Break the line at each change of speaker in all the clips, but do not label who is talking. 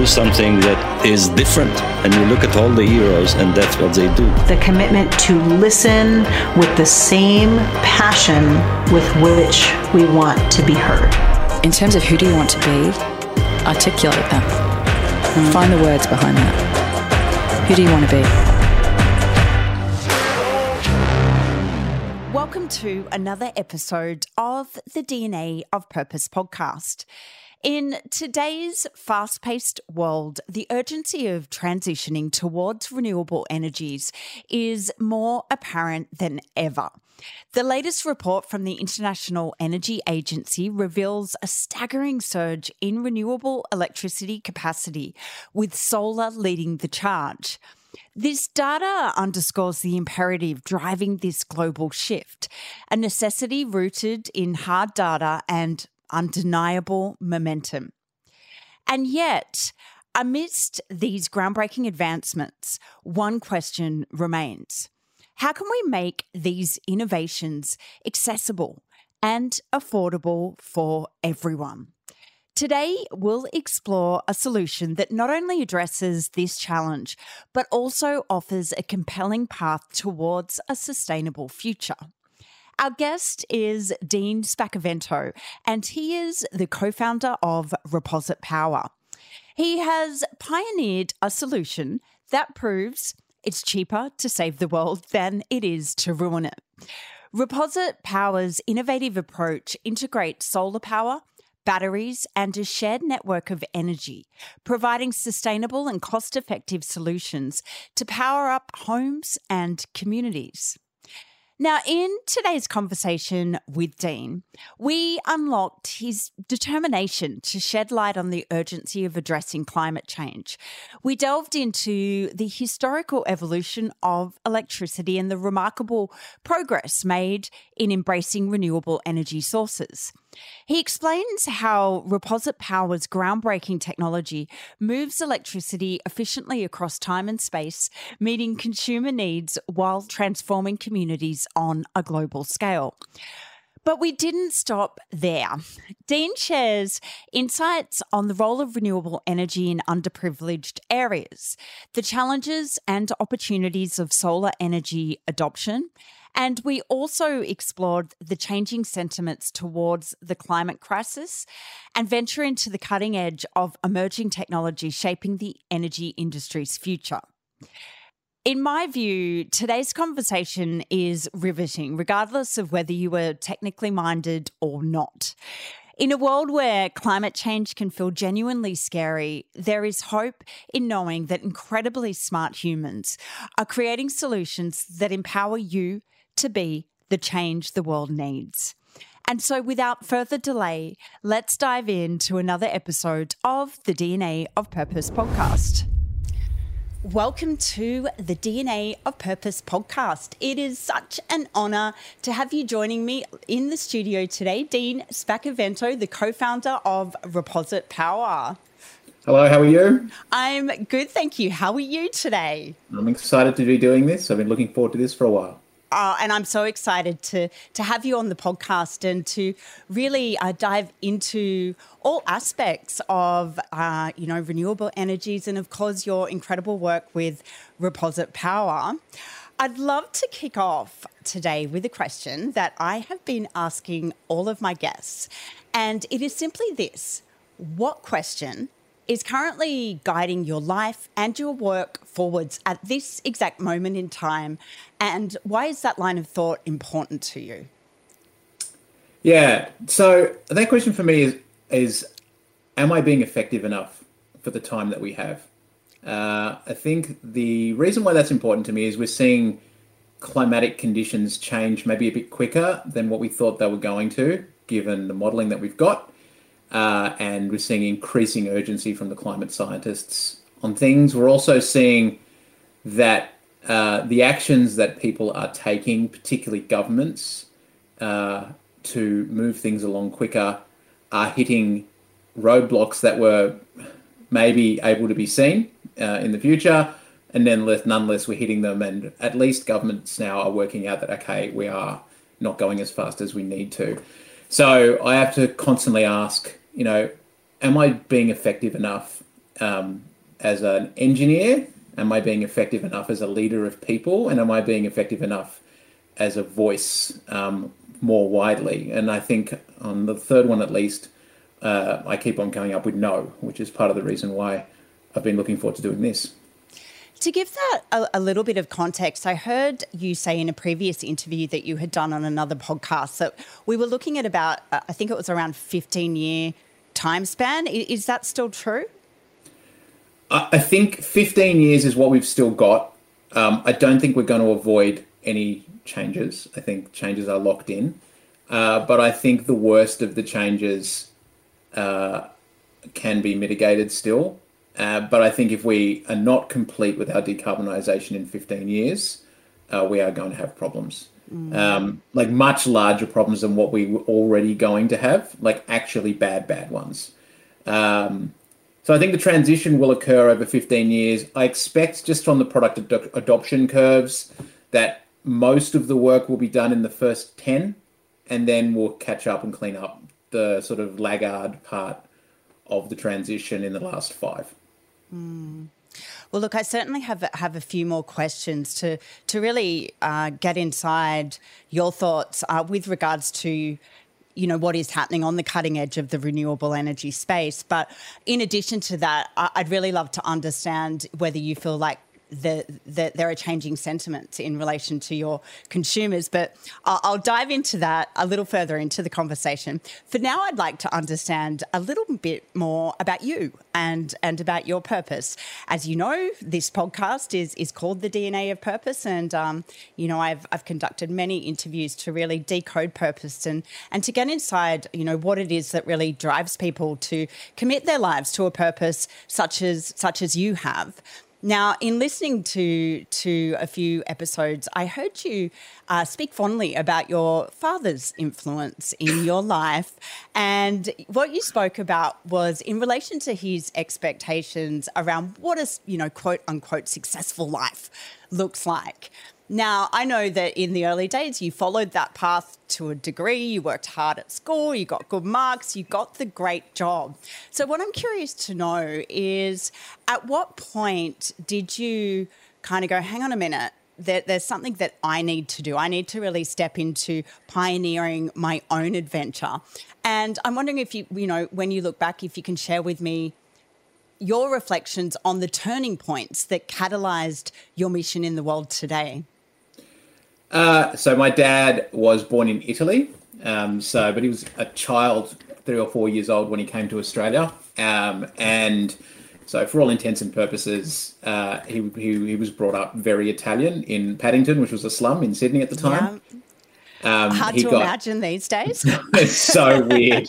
do something that is different. And you look at all the heroes, and that's what they do.
The commitment to listen with the same passion with which we want to be heard.
In terms of who do you want to be, articulate that. Find the words behind that. Who do you want to be?
Welcome to another episode of the DNA of Purpose podcast. In today's fast-paced world, the urgency of transitioning towards renewable energies is more apparent than ever. The latest report from the International Energy Agency reveals a staggering surge in renewable electricity capacity, with solar leading the charge. This data underscores the imperative driving this global shift, a necessity rooted in hard data and undeniable momentum. And yet, amidst these groundbreaking advancements, one question remains. How can we make these innovations accessible and affordable for everyone? Today, we'll explore a solution that not only addresses this challenge, but also offers a compelling path towards a sustainable future. Our guest is Dean Spacavento, and he is the co-founder of Reposit Power. He has pioneered a solution that proves it's cheaper to save the world than it is to ruin it. Reposit Power's innovative approach integrates solar power, batteries, and a shared network of energy, providing sustainable and cost-effective solutions to power up homes and communities. Now, in today's conversation with Dean, we unlocked his determination to shed light on the urgency of addressing climate change. We delved into the historical evolution of electricity and the remarkable progress made in embracing renewable energy sources. He explains how Reposit Power's groundbreaking technology moves electricity efficiently across time and space, meeting consumer needs while transforming communities on a global scale. But we didn't stop there. Dean shares insights on the role of renewable energy in underprivileged areas, the challenges and opportunities of solar energy adoption, and we also explored the changing sentiments towards the climate crisis and venture into the cutting edge of emerging technology shaping the energy industry's future. In my view, today's conversation is riveting, regardless of whether you are technically minded or not. In a world where climate change can feel genuinely scary, there is hope in knowing that incredibly smart humans are creating solutions that empower you to be the change the world needs. And so without further delay, let's dive into another episode of the DNA of Purpose podcast. Welcome to the DNA of Purpose podcast. It is such an honour to have you joining me in the studio today, Dean Spacavento, the co-founder of Reposit Power.
Hello, how are you?
I'm good, thank you. How are you today?
I'm excited to be doing this. I've been looking forward to this for a while.
And I'm so excited to have you on the podcast and to really dive into all aspects of, renewable energies and, of course, your incredible work with Reposit Power. I'd love to kick off today with a question that I have been asking all of my guests, and it is simply this. What question is currently guiding your life and your work forwards at this exact moment in time? And why is that line of thought important to you?
Yeah, so that question for me is am I being effective enough for the time that we have? I think the reason why that's important to me is we're seeing climatic conditions change maybe a bit quicker than what we thought they were going to, given the modelling that we've got. And we're seeing increasing urgency from the climate scientists on things. We're also seeing that the actions that people are taking, particularly governments, to move things along quicker, are hitting roadblocks that were maybe able to be seen in the future, and then nonetheless we're hitting them, and at least governments now are working out that, okay, we are not going as fast as we need to. So I have to constantly ask, am I being effective enough as an engineer? Am I being effective enough as a leader of people? And am I being effective enough as a voice more widely? And I think on the third one, at least, I keep on coming up with no, which is part of the reason why I've been looking forward to doing this.
To give that a little bit of context, I heard you say in a previous interview that you had done on another podcast that we were looking at about, I think it was around 15-year time span. Is that still true?
I think 15 years is what we've still got. I don't think we're going to avoid any changes. I think changes are locked in. But I think the worst of the changes can be mitigated still. But I think if we are not complete with our decarbonisation in 15 years, we are going to have problems. Like much larger problems than what we were already going to have, like actually bad ones. So I think the transition will occur over 15 years. I expect just from the product adoption curves that most of the work will be done in the first 10, and then we'll catch up and clean up the sort of laggard part of the transition in the last 5.
Well, look, I certainly have a few more questions to really get inside your thoughts with regards to, you know, what is happening on the cutting edge of the renewable energy space. But in addition to that, I'd really love to understand whether you feel like there are changing sentiments in relation to your consumers, but I'll dive into that a little further into the conversation. For now, I'd like to understand a little bit more about you and about your purpose. As you know, this podcast is called The DNA of Purpose, and you know, I've conducted many interviews to really decode purpose and to get inside, you know, what it is that really drives people to commit their lives to a purpose such as you have. Now, in listening to a few episodes, I heard you speak fondly about your father's influence in your life. And what you spoke about was in relation to his expectations around what a, you know, quote unquote, successful life looks like. Now, I know that in the early days, you followed that path to a degree, you worked hard at school, you got good marks, you got the great job. So what I'm curious to know is, at what point did you kind of go, hang on a minute, there's something that I need to do. I need to really step into pioneering my own adventure. And I'm wondering if you know, when you look back, if you can share with me your reflections on the turning points that catalyzed your mission in the world today.
So my dad was born in Italy, but he was a child, 3 or 4 years old when he came to Australia, and so for all intents and purposes, he was brought up very Italian in Paddington, which was a slum in Sydney at the time. Yeah.
Hard to imagine these days.
It's so weird.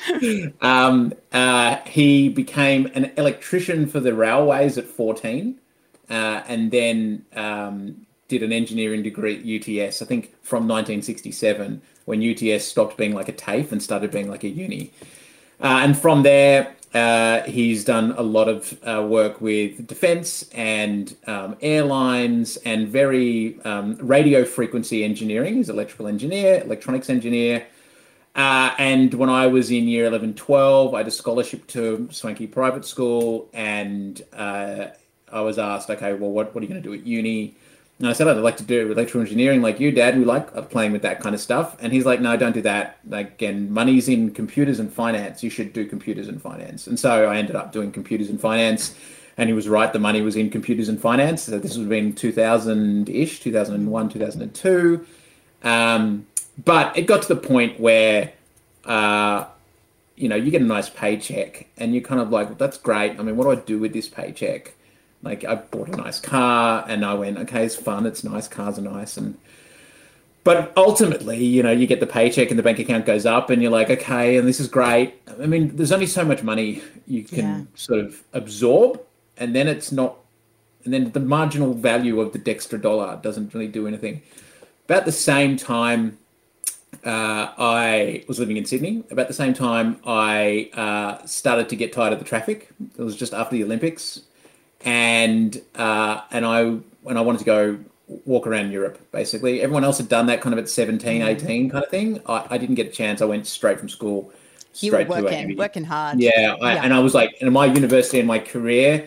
He became an electrician for the railways at 14, and then did an engineering degree at UTS, I think from 1967, when UTS stopped being like a TAFE and started being like a uni. And from there, he's done a lot of work with defense and airlines and very radio frequency engineering. He's an electrical engineer, electronics engineer. And when I was in year 11, 12, I had a scholarship to swanky private school, and I was asked, okay, well, what are you going to do at uni? And I said, I'd like to do electrical engineering like you, Dad. We like playing with that kind of stuff. And he's like, no, don't do that. Like, again, money's in computers and finance. You should do computers and finance. And so I ended up doing computers and finance. And he was right. The money was in computers and finance. So this would have been 2000-ish, 2001, 2002. But it got to the point where, you know, you get a nice paycheck and you're kind of like, well, that's great. I mean, what do I do with this paycheck? Like, I bought a nice car and I went, okay, it's fun, it's nice, cars are nice. But ultimately, you know, you get the paycheck and the bank account goes up and you're like, okay, and this is great. I mean, there's only so much money you can sort of absorb, and then it's not, and then the marginal value of the Dextra dollar doesn't really do anything. About the same time, I was living in Sydney. About the same time, I started to get tired of the traffic. It was just after the Olympics. And I wanted to go walk around Europe, basically. Everyone else had done that kind of at 17, 18 kind of thing. I didn't get a chance. I went straight from school.
You were working hard.
Yeah, and I was like, in my university and my career,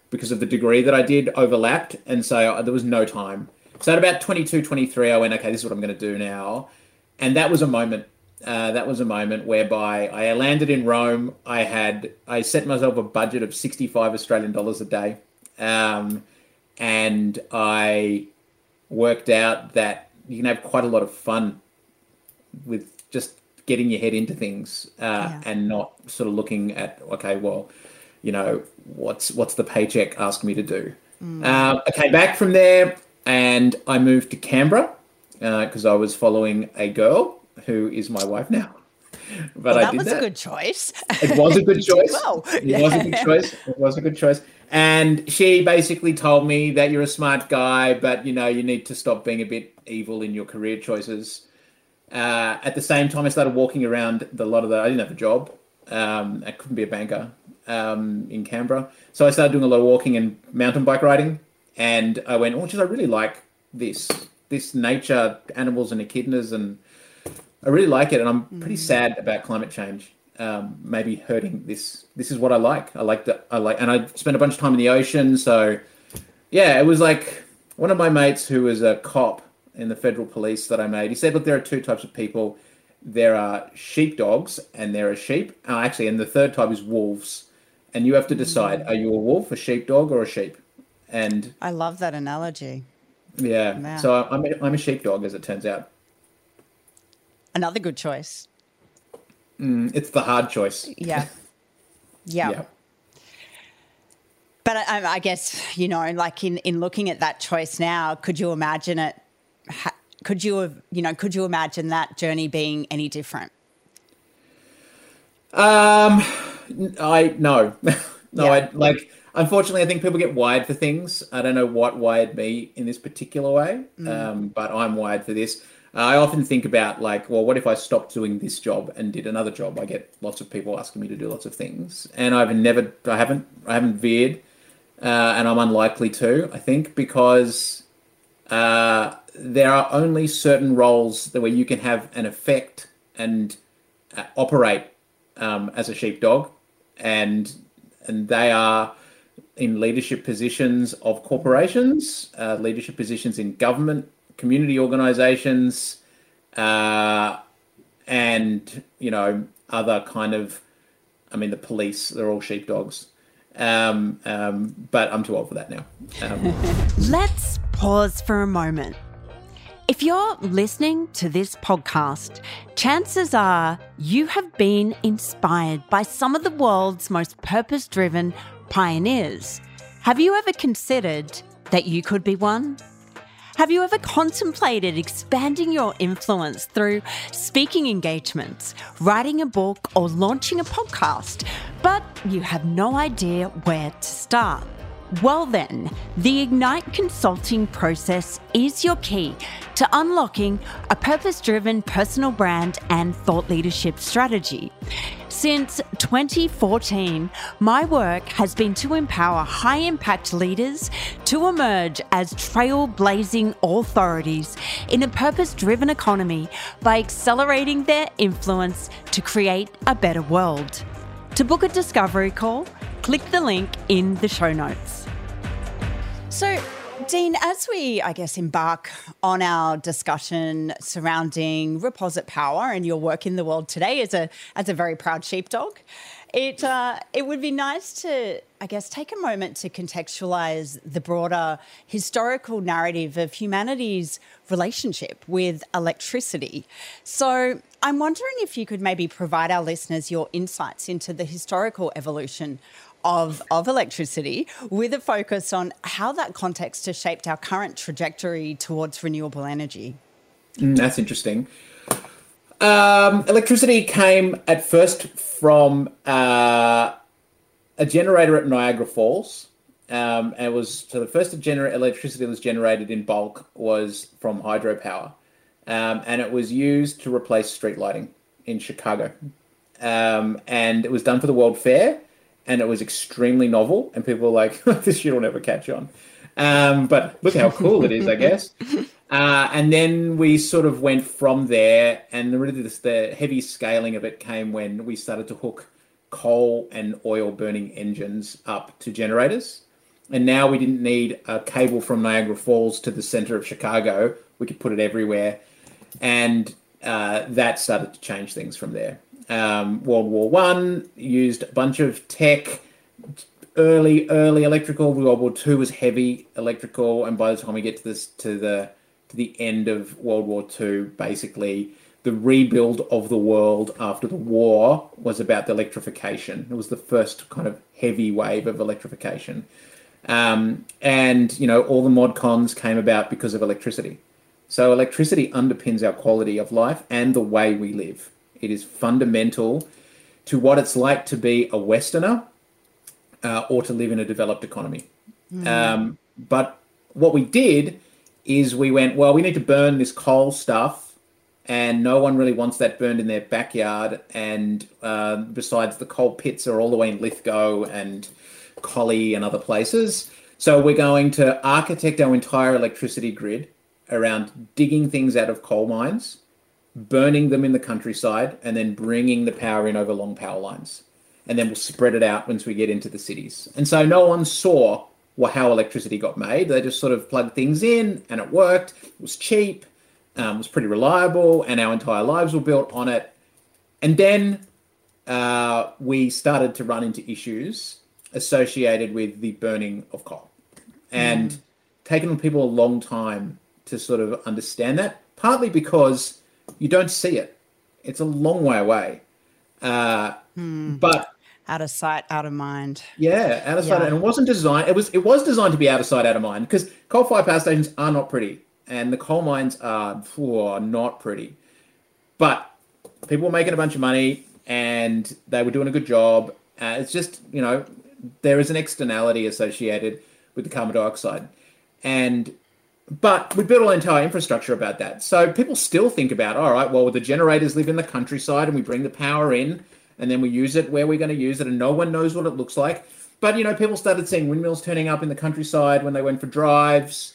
because of the degree that I did overlapped. And so there was no time. So at about 22, 23, I went, okay, this is what I'm going to do now. And that was a moment. That was a moment whereby I landed in Rome. I set myself a budget of 65 Australian dollars a day. And I worked out that you can have quite a lot of fun with just getting your head into things and not sort of looking at, okay, well, you know, what's the paycheck asking me to do? I came back from there and I moved to Canberra because I was following a girl who is my wife now. But
that was a good choice.
It was a good choice.
Well.
It was a good choice. It was a good choice. And she basically told me that you're a smart guy, but, you know, you need to stop being a bit evil in your career choices. At the same time, I started walking around I didn't have a job. I couldn't be a banker in Canberra. So I started doing a lot of walking and mountain bike riding. And I went, geez, I really like this nature, animals and echidnas, and I really like it. And I'm pretty sad about climate change. Maybe hurting this. This is what I like. And I spent a bunch of time in the ocean. So yeah, it was like one of my mates who was a cop in the federal police that I made. He said, look, there are two types of people. There are sheepdogs and there are sheep. And the third type is wolves. And you have to decide, are you a wolf, a sheepdog, or a sheep? And
I love that analogy.
Yeah. So I'm a sheepdog, as it turns out.
Another good choice.
It's the hard choice.
Yeah. But I guess, you know, like in looking at that choice now, could you imagine it? Could you imagine that journey being any different?
No.
Yeah.
Unfortunately, I think people get wired for things. I don't know what wired me in this particular way, but I'm wired for this. I often think about what if I stopped doing this job and did another job? I get lots of people asking me to do lots of things, and I haven't veered, and I'm unlikely to. I think because there are only certain roles where you can have an effect and operate as a sheepdog, and they are in leadership positions of corporations, leadership positions in government, community organizations, and, you know, other kind of, the police, they're all sheepdogs. But I'm too old for that now.
Let's pause for a moment. If you're listening to this podcast, chances are you have been inspired by some of the world's most purpose-driven pioneers. Have you ever considered that you could be one? Have you ever contemplated expanding your influence through speaking engagements, writing a book, or launching a podcast, but you have no idea where to start? Well then, the Ignite consulting process is your key to unlocking a purpose-driven personal brand and thought leadership strategy. Since 2014, my work has been to empower high-impact leaders to emerge as trailblazing authorities in a purpose-driven economy by accelerating their influence to create a better world. To book a discovery call, click the link in the show notes. So, Dean, as we, embark on our discussion surrounding Reposit Power and your work in the world today as a very proud sheepdog, it would be nice to, take a moment to contextualise the broader historical narrative of humanity's relationship with electricity. So I'm wondering if you could maybe provide our listeners your insights into the historical evolution of electricity, with a focus on how that context has shaped our current trajectory towards renewable energy.
That's interesting. Electricity came at first from a generator at Niagara Falls. And the first electricity that was generated in bulk was from hydropower. And it was used to replace street lighting in Chicago. And it was done for the World Fair. And it was extremely novel, and people were like, this shit will never catch on. But look how cool it is, I guess. And then we sort of went from there, and really the heavy scaling of it came when we started to hook coal and oil burning engines up to generators. And now we didn't need a cable from Niagara Falls to the center of Chicago. We could put it everywhere. And that started to change things from there. World War One used a bunch of tech, early electrical. World War Two was heavy electrical. And by the time we get to the end of World War Two, basically, the rebuild of the world after the war was about the electrification. It was the first kind of heavy wave of electrification. And, all the mod cons came about because of electricity. So electricity underpins our quality of life and the way we live. It is fundamental to what it's like to be a Westerner or to live in a developed economy. But what we did is we went, well, we need to burn this coal stuff, and no one really wants that burned in their backyard. And besides, the coal pits are all the way in Lithgow and Collie and other places. So we're going to architect our entire electricity grid around digging things out of coal mines, burning them in the countryside, and then bringing the power in over long power lines. And then we'll spread it out once we get into the cities. And so no one saw how electricity got made. They just sort of plugged things in and it worked. It was cheap. Was pretty reliable, and our entire lives were built on it. And then we started to run into issues associated with the burning of coal, and taken people a long time to sort of understand that, partly because you don't see it. It's a long way away. But
out of sight, out of mind.
Yeah, out of sight. And it wasn't designed. It was designed to be out of sight, out of mind, because coal-fired power stations are not pretty. And the coal mines are not pretty. But people were making a bunch of money and they were doing a good job. It's just, there is an externality associated with the carbon dioxide. But we built an entire infrastructure about that. So people still think about, all right, well, the generators live in the countryside and we bring the power in and then we use it where we're going to use it, and no one knows what it looks like. But, people started seeing windmills turning up in the countryside when they went for drives.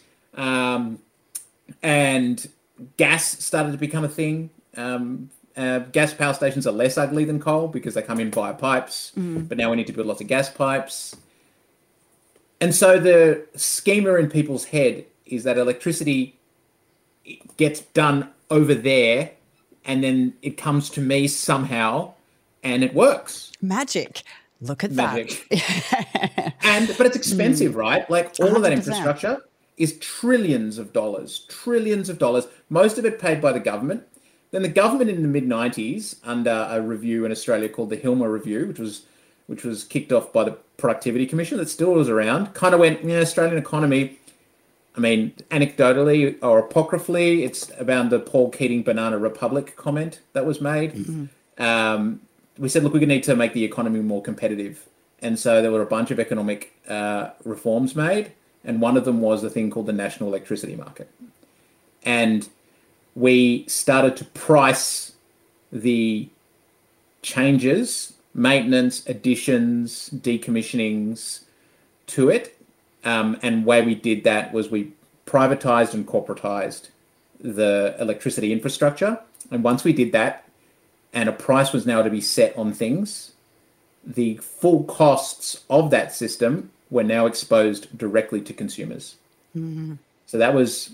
And gas started to become a thing. Gas power stations are less ugly than coal because they come in via pipes, but now we need to build lots of gas pipes. And so the schema in people's head is that electricity gets done over there and then it comes to me somehow and it works.
Magic. Look at
Magic.
that.
But it's expensive, right? Like all
100%.
of that infrastructure is trillions of dollars. Most of it paid by the government. Then the government in the mid-90s, under a review in Australia called the Hilmer Review, which was kicked off by the Productivity Commission that still was around, kind of went, Australian economy, anecdotally or apocryphally, it's about the Paul Keating Banana Republic comment that was made. We said, look, we need to make the economy more competitive. And so there were a bunch of economic reforms made. And one of them was a thing called the National Electricity Market. And we started to price the changes, maintenance, additions, decommissionings to it. And the way we did that was we privatized and corporatized the electricity infrastructure. And once we did that, and a price was now to be set on things, the full costs of that system were now exposed directly to consumers. So that was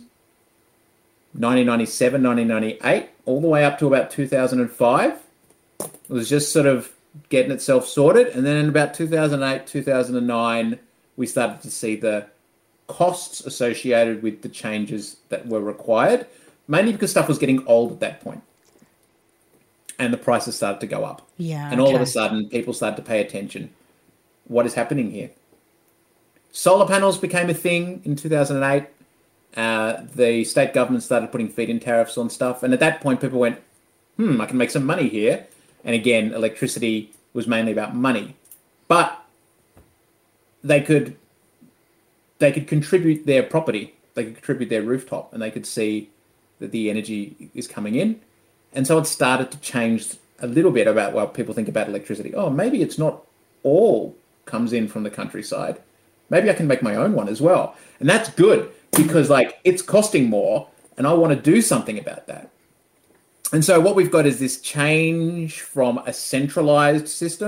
1997, 1998, all the way up to about 2005. It was just sort of getting itself sorted. And then in about 2008, 2009, we started to see the costs associated with the changes that were required, mainly because stuff was getting old at that point. And the prices started to go up. And all of a sudden, people started to pay attention. What is happening here? Solar panels became a thing in 2008. The state government started putting feed-in tariffs on stuff. And at that point, people went, I can make some money here. And again, electricity was mainly about money. But they could contribute their property. They could contribute their rooftop. And they could see that the energy is coming in. And so it started to change a little bit about what people think about electricity. Oh, maybe it's not all comes in from the countryside. Maybe I can make my own one as well. And that's good because it's costing more and I want to do something about that. And so what we've got is this change from a centralized system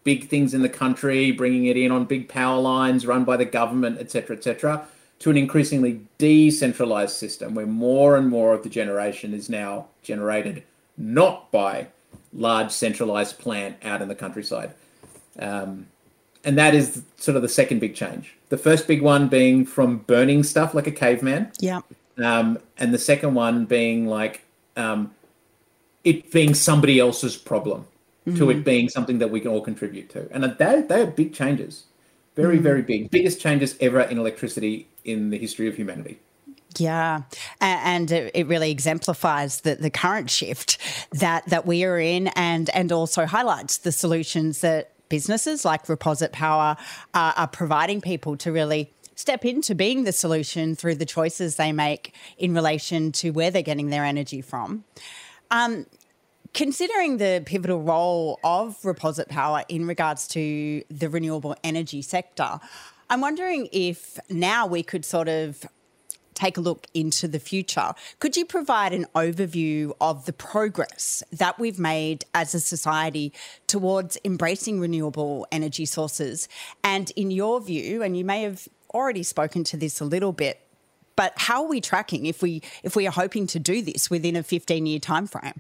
big things in the country, bringing it in on big power lines run by the government, etc., to an increasingly decentralized system where more and more of the generation is now generated not by large centralized plant out in the countryside. And that is sort of the second big change. The first big one being from burning stuff like a caveman.
Yeah.
And the second one being like it being somebody else's problem to it being something that we can all contribute to. And they are big changes. Very, very big. Biggest changes ever in electricity in the history of humanity.
Yeah, and it really exemplifies the current shift that we are in, and also highlights the solutions that businesses like Reposit Power are providing people to really step into being the solution through the choices they make in relation to where they're getting their energy from. Considering the pivotal role of Reposit Power in regards to the renewable energy sector, I'm wondering if now we could sort of take a look into the future. Could you provide an overview of the progress that we've made as a society towards embracing renewable energy sources? And in your view, and you may have already spoken to this a little bit, but how are we tracking if we are hoping to do this within a 15-year timeframe?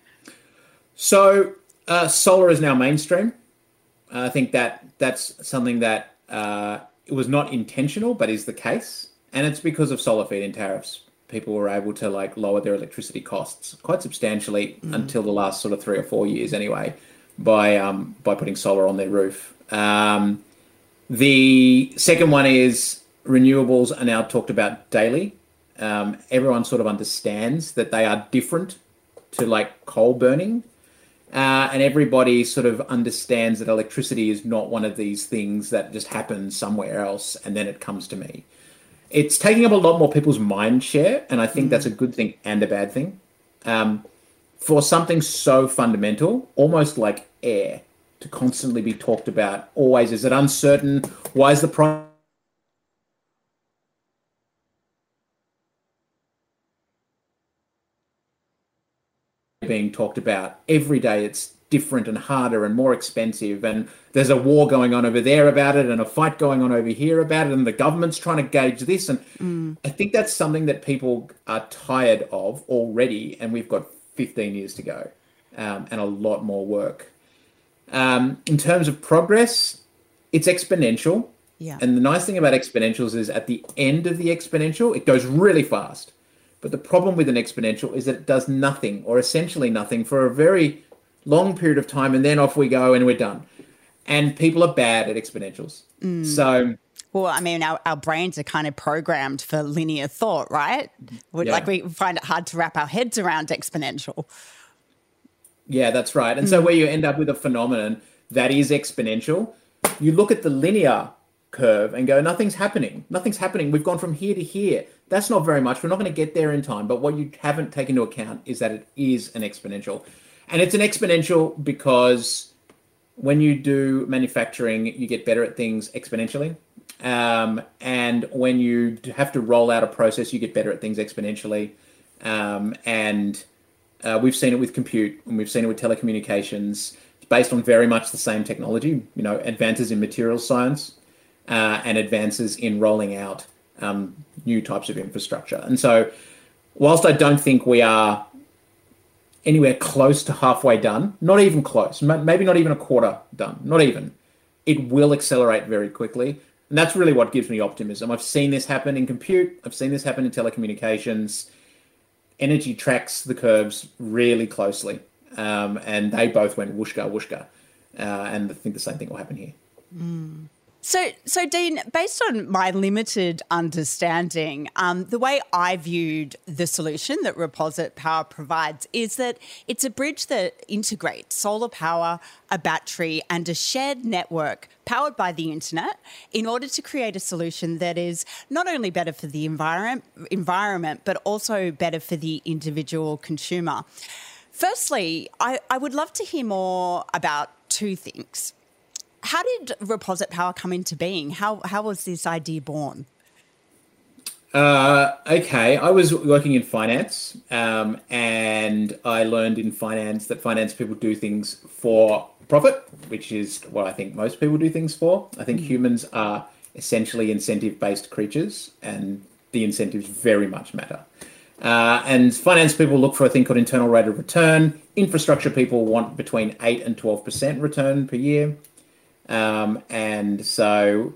So solar is now mainstream. I think that's something that it was not intentional, but is the case. And it's because of solar feed-in tariffs. People were able to lower their electricity costs quite substantially until the last sort of 3 or 4 years anyway, by putting solar on their roof. The second one is renewables are now talked about daily. Everyone sort of understands that they are different to coal burning. And everybody sort of understands that electricity is not one of these things that just happens somewhere else and then it comes to me. It's taking up a lot more people's mind share, and I think that's a good thing and a bad thing. For something so fundamental, almost like air, to constantly be talked about, always, is it uncertain? Why is the price being talked about every day? It's different and harder and more expensive, and there's a war going on over there about it and a fight going on over here about it, and the government's trying to gauge this, and I think that's something that people are tired of already, and we've got 15 years to go, and a lot more work. In terms of progress, it's exponential.
Yeah.
And the nice thing about exponentials is at the end of the exponential, it goes really fast. But the problem with an exponential is that it does nothing, or essentially nothing, for a very long period of time, and then off we go and we're done. And people are bad at exponentials. So,
well, I mean, our brains are kind of programmed for linear thought, right?
Yeah.
We find it hard to wrap our heads around exponential.
Yeah, that's right. And so where you end up with a phenomenon that is exponential, you look at the linear curve and go, nothing's happening. Nothing's happening. We've gone from here to here. That's not very much. We're not going to get there in time. But what you haven't taken into account is that it is an exponential. And it's an exponential because when you do manufacturing, you get better at things exponentially. And when you have to roll out a process, you get better at things exponentially. We've seen it with compute, and we've seen it with telecommunications. It's based on very much the same technology, advances in materials science and advances in rolling out new types of infrastructure. And so whilst I don't think we are anywhere close to halfway done, not even close, maybe not even a quarter done, not even, it will accelerate very quickly. And that's really what gives me optimism. I've seen this happen in compute. I've seen this happen in telecommunications. Energy tracks the curves really closely. And they both went whooshka, whooshka. And I think the same thing will happen here.
So Dean, based on my limited understanding, the way I viewed the solution that Reposit Power provides is that it's a bridge that integrates solar power, a battery, and a shared network powered by the internet in order to create a solution that is not only better for the environment, but also better for the individual consumer. Firstly, I would love to hear more about two things. How did Reposit Power come into being? How was this idea born?
Okay, I was working in finance, and I learned in finance that finance people do things for profit, which is what I think most people do things for. I think humans are essentially incentive-based creatures, and the incentives very much matter. And finance people look for a thing called internal rate of return. Infrastructure people want between 8 and 12% return per year. And so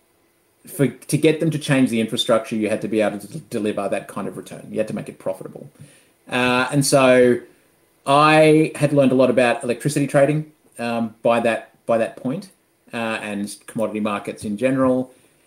to get them to change the infrastructure, you had to be able to deliver that kind of return. You had to make it profitable. And so I had learned a lot about electricity trading by that point, and commodity markets in general.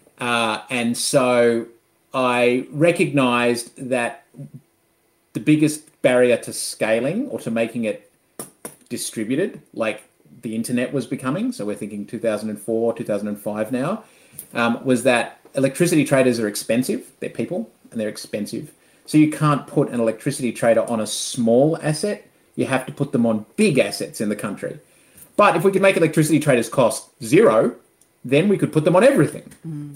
And so I recognized that the biggest barrier to scaling or to making it distributed, like the internet was becoming, so we're thinking 2004, 2005 now, was that electricity traders are expensive. They're people and they're expensive. So you can't put an electricity trader on a small asset. You have to put them on big assets in the country. But if we could make electricity traders cost zero, then we could put them on everything.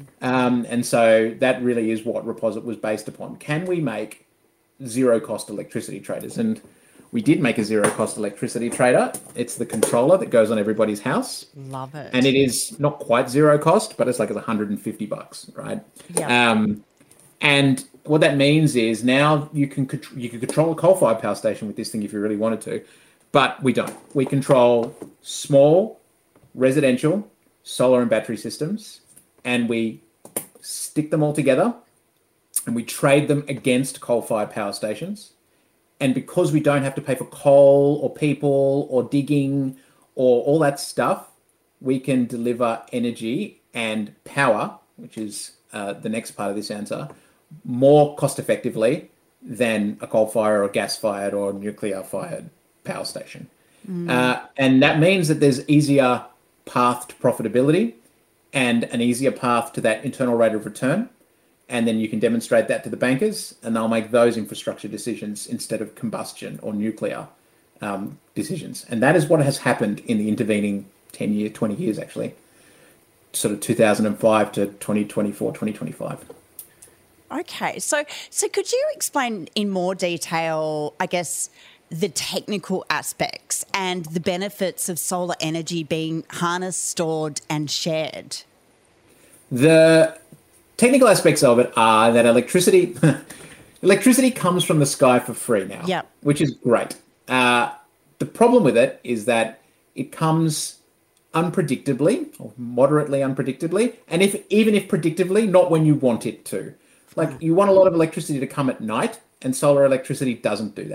And so that really is what Reposit was based upon. Can we make zero cost electricity traders? And we did make a zero cost electricity trader. It's the controller that goes on everybody's house.
Love it.
And it is not quite zero cost, but it's like $150, right?
Yeah.
And what that means is now you can control a coal-fired power station with this thing if you really wanted to, but we don't. We control small residential solar and battery systems, and we stick them all together, and we trade them against coal-fired power stations. And because we don't have to pay for coal or people or digging or all that stuff, we can deliver energy and power, which is the next part of this answer, more cost effectively than a coal-fired or gas-fired or nuclear-fired power station. And that means that there's easier path to profitability and an easier path to that internal rate of return. And then you can demonstrate that to the bankers, and they'll make those infrastructure decisions instead of combustion or nuclear decisions. And that is what has happened in the intervening 20 years, actually, sort of 2005 to 2024, 2025.
Okay, so could you explain in more detail, I guess, the technical aspects and the benefits of solar energy being harnessed, stored, and shared?
The technical aspects of it are that electricity comes from the sky for free now, which is great. The problem with it is that it comes unpredictably or moderately unpredictably, and even if predictably, not when you want it to. Like you want a lot of electricity to come at night, and solar electricity doesn't do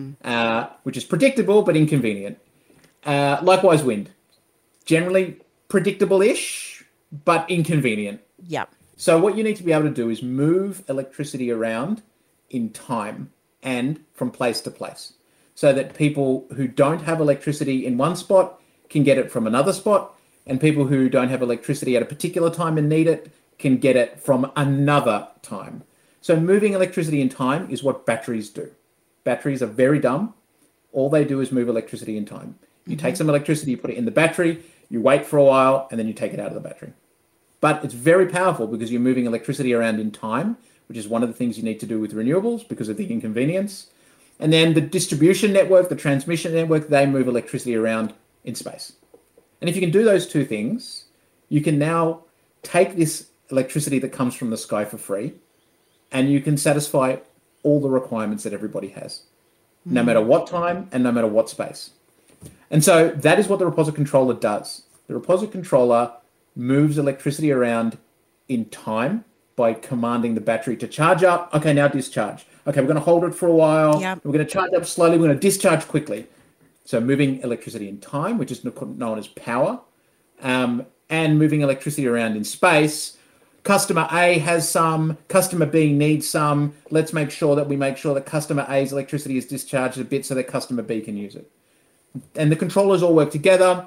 that, which is predictable but inconvenient. Likewise, wind, generally predictable-ish but inconvenient.
Yep.
So what you need to be able to do is move electricity around in time and from place to place, so that people who don't have electricity in one spot can get it from another spot, and people who don't have electricity at a particular time and need it can get it from another time. So moving electricity in time is what batteries do. Batteries are very dumb. All they do is move electricity in time. You take some electricity, you put it in the battery, you wait for a while, and then you take it out of the battery. But it's very powerful because you're moving electricity around in time, which is one of the things you need to do with renewables because of the inconvenience. And then the distribution network, the transmission network, they move electricity around in space. And if you can do those two things, you can now take this electricity that comes from the sky for free, and you can satisfy all the requirements that everybody has, no matter what time and no matter what space. And so that is what the Reposit controller does. The Reposit controller moves electricity around in time by commanding the battery to charge up. Okay, now discharge. Okay, we're going to hold it for a while.
Yep.
We're going to charge up slowly. We're going to discharge quickly. So moving electricity in time, which is known as power, and moving electricity around in space. Customer A has some, customer B needs some. Let's make sure that customer A's electricity is discharged a bit so that customer B can use it. And the controllers all work together,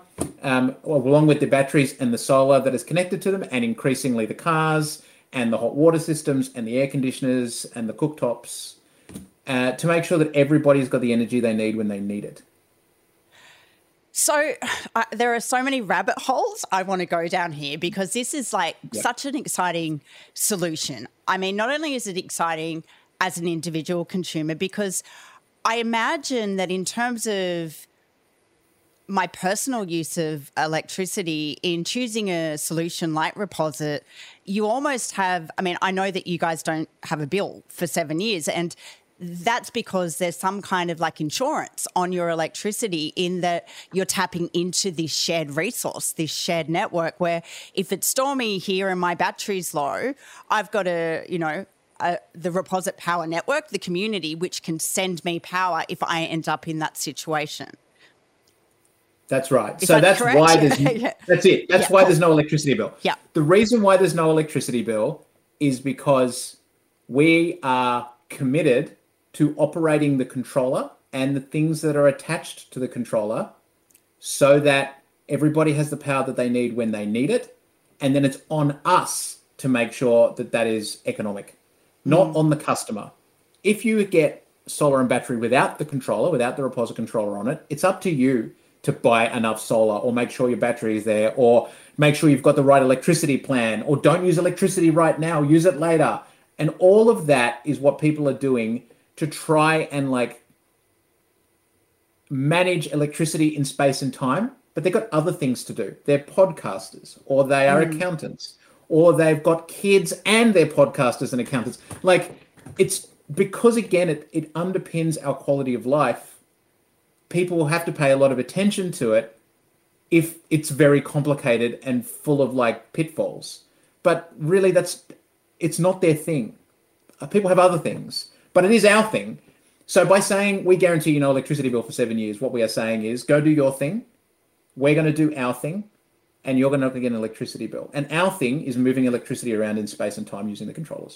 along with the batteries and the solar that is connected to them, and increasingly the cars and the hot water systems and the air conditioners and the cooktops, to make sure that everybody's got the energy they need when they need it.
So there are so many rabbit holes I want to go down here because this is like such an exciting solution. I mean, not only is it exciting as an individual consumer, because I imagine that in terms of my personal use of electricity, in choosing a solution like Reposit, you almost have, I mean, I know that you guys don't have a bill for 7 years, and that's because there's some kind of like insurance on your electricity, in that you're tapping into this shared resource, this shared network, where if it's stormy here and my battery's low, I've got the Reposit Power Network, the community, which can send me power if I end up in that situation.
That's right.
Is
so
that
that's why there's that's it. That's why
cool.
there's no electricity bill.
Yeah.
The reason why there's no electricity bill is because we are committed to operating the controller and the things that are attached to the controller so that everybody has the power that they need when they need it. And then it's on us to make sure that that is economic, not on the customer. If you get solar and battery without the controller, without the Reposit controller on it, it's up to you to buy enough solar, or make sure your battery is there, or make sure you've got the right electricity plan, or don't use electricity right now, use it later. And all of that is what people are doing to try and like manage electricity in space and time, but they've got other things to do. They're podcasters, or they are accountants, or they've got kids and they're podcasters and accountants. Like, it's because, again, it underpins our quality of life. People will have to pay a lot of attention to it if it's very complicated and full of like pitfalls. But really, it's not their thing. People have other things, but it is our thing. So by saying we guarantee you no electricity bill for 7 years, what we are saying is go do your thing. We're going to do our thing, and you're going to get an electricity bill. And our thing is moving electricity around in space and time using the controllers.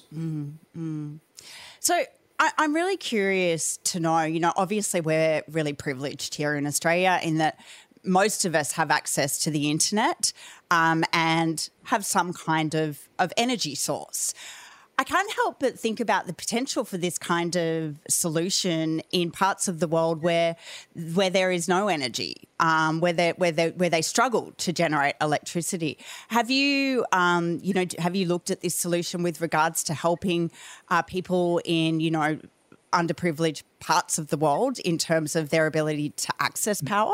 So I'm really curious to know, obviously we're really privileged here in Australia in that most of us have access to the internet and have some kind of energy source. I can't help but think about the potential for this kind of solution in parts of the world where there is no energy, where they struggle to generate electricity. Have you, have you looked at this solution with regards to helping people in, underprivileged parts of the world in terms of their ability to access power?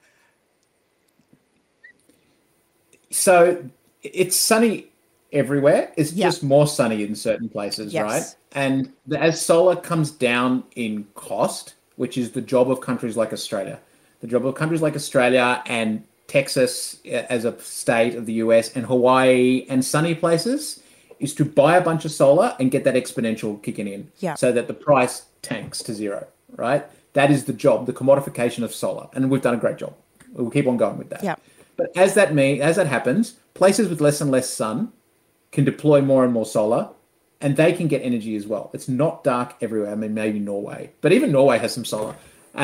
So it's sunny everywhere. It's just more sunny in certain places, right? And as solar comes down in cost, which is the job of countries like Australia, and Texas as a state of the US, and Hawaii and sunny places, is to buy a bunch of solar and get that exponential kicking in so that the price tanks to zero, right? That is the job, the commodification of solar. And we've done a great job. We'll keep on going with that.
Yeah.
But as that happens, places with less and less sun can deploy more and more solar, and they can get energy as well. It's not dark everywhere. I mean, maybe Norway, but even Norway has some solar.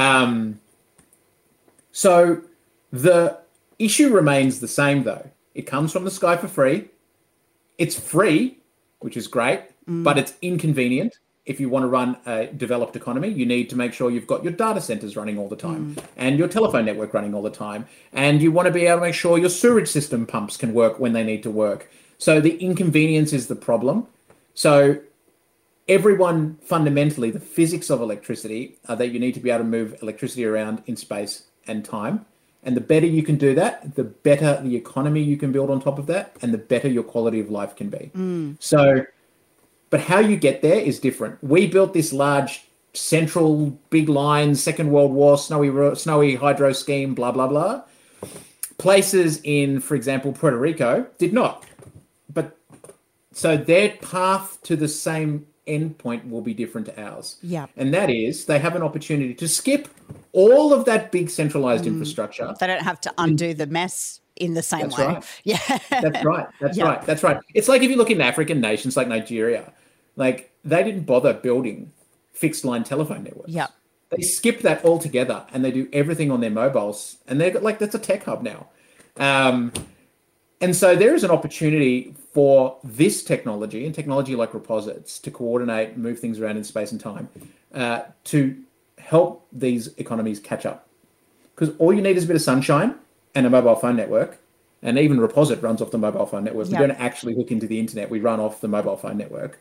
So the issue remains the same, though. It comes from the sky for free. It's free, which is great, but it's inconvenient. If you want to run a developed economy, you need to make sure you've got your data centers running all the time and your telephone network running all the time. And you want to be able to make sure your sewage system pumps can work when they need to work. So the inconvenience is the problem. So everyone, fundamentally, the physics of electricity are that you need to be able to move electricity around in space and time. And the better you can do that, the better the economy you can build on top of that, and the better your quality of life can be. So, but how you get there is different. We built this large central big line, Second World War, snowy hydro scheme, blah, blah, blah. Places in, for example, Puerto Rico did not. But so their path to the same endpoint will be different to ours.
Yeah.
And that is they have an opportunity to skip all of that big centralized infrastructure.
They don't have to undo the mess in the same way.
Right.
Yeah.
That's right. That's right. It's like if you look in African nations like Nigeria, like they didn't bother building fixed line telephone networks.
Yeah.
They skip that altogether and they do everything on their mobiles. And they've got like, that's a tech hub now. And so there is an opportunity for this technology and technology like Reposits to coordinate, move things around in space and time, to help these economies catch up. because all you need is a bit of sunshine and a mobile phone network. And even Reposit runs off the mobile phone network. We don't actually hook into the internet. We run off the mobile phone network.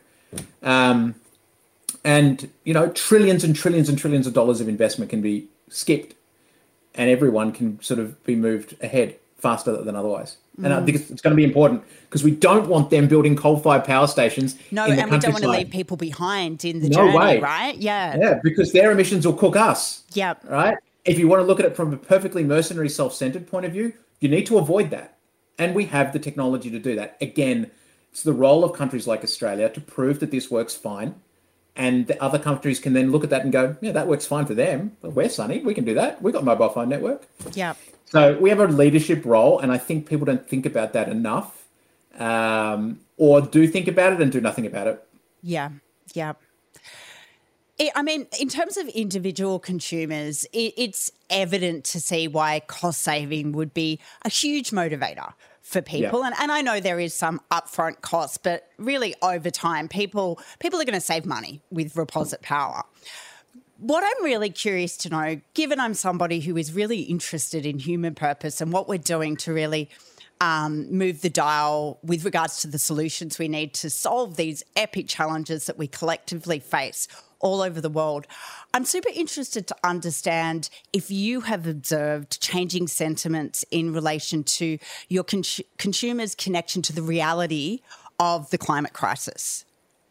And, you know, trillions and trillions and trillions of dollars of investment can be skipped, and everyone can sort of be moved ahead faster than otherwise. And I think it's going to be important because we don't want them building coal-fired power stations.
No,
in the
and we don't want to leave people behind in the
No
journey,
way.
right? Yeah.
Yeah, because their emissions will cook us.
Yeah.
Right? If you want to look at it from a perfectly mercenary, self-centered point of view, you need to avoid that. And we have the technology to do that. Again, it's the role of countries like Australia to prove that this works fine. And the other countries can then look at that and go, yeah, that works fine for them. But we're sunny. We can do that. We've got mobile phone network.
Yeah.
So we have a leadership role, and I think people don't think about that enough, or do think about it and do nothing about it.
Yeah. Yeah. I mean, in terms of individual consumers, it's evident to see why cost saving would be a huge motivator for people.
Yeah.
And I know there is some upfront costs, but really over time, people are going to save money with Reposit Power. What I'm really curious to know, given I'm somebody who is really interested in human purpose and what we're doing to really move the dial with regards to the solutions we need to solve these epic challenges that we collectively face all over the world, I'm super interested to understand if you have observed changing sentiments in relation to your consumers' connection to the reality of the climate crisis.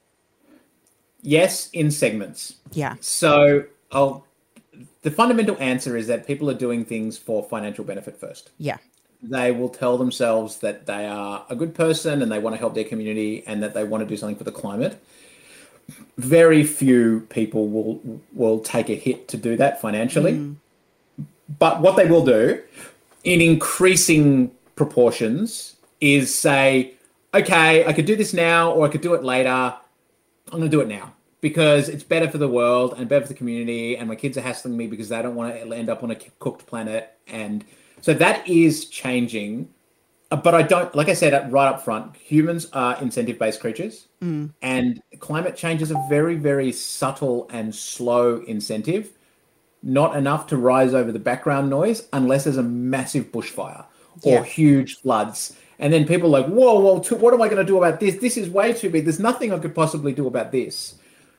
Yes, in segments.
Yeah.
So the fundamental answer is that people are doing things for financial benefit first.
Yeah.
They will tell themselves that they are a good person and they want to help their community and that they want to do something for the climate. Very few people will take a hit to do that financially. But what they will do in increasing proportions is say, okay, I could do this now or I could do it later. I'm going to do it now because it's better for the world and better for the community, and my kids are hassling me because they don't want to end up on a cooked planet. And so that is changing. But I don't, like I said right up front, humans are incentive-based creatures, and climate change is a very, very subtle and slow incentive, not enough to rise over the background noise unless there's a massive bushfire or huge floods. And then people are like, whoa, what am I going to do about this? This is way too big. There's nothing I could possibly do about this.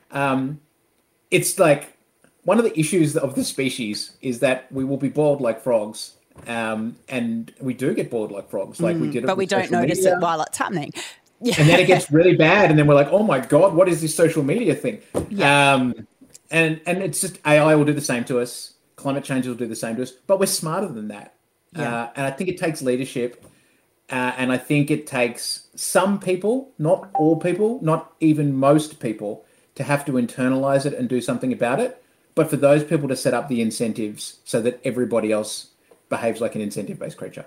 It's like one of the issues of the species is that we will be boiled like frogs. And we do get bored like frogs, like we did.
But we don't notice it while it's happening. Yeah.
And then it gets really bad, and then we're like, "Oh my god, what is this social media thing?" Yeah. And it's just AI will do the same to us. Climate change will do the same to us, but we're smarter than that. Yeah. And I think it takes leadership, and I think it takes some people, not all people, not even most people, to have to internalize it and do something about it. But for those people to set up the incentives so that everybody else behaves like an incentive-based creature.